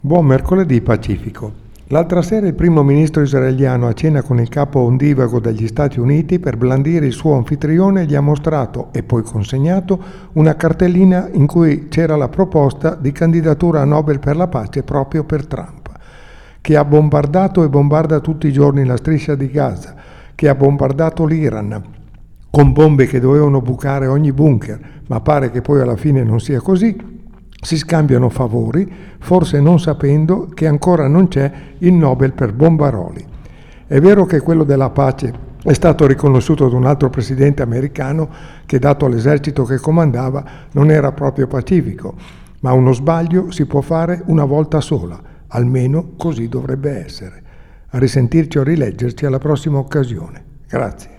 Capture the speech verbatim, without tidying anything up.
Buon mercoledì pacifico. L'altra sera il primo ministro israeliano a cena con il capo ondivago degli Stati Uniti per blandire il suo anfitrione gli ha mostrato e poi consegnato una cartellina in cui c'era la proposta di candidatura a Nobel per la pace proprio per Trump, che ha bombardato e bombarda tutti i giorni la striscia di Gaza, che ha bombardato l'Iran con bombe che dovevano bucare ogni bunker, ma pare che poi alla fine non sia così. Si scambiano favori, forse non sapendo che ancora non c'è il Nobel per Bombaroli. È vero che quello della pace è stato riconosciuto da un altro presidente americano che, dato l'esercito che comandava, non era proprio pacifico, ma uno sbaglio si può fare una volta sola, almeno così dovrebbe essere. A risentirci o rileggerci alla prossima occasione. Grazie.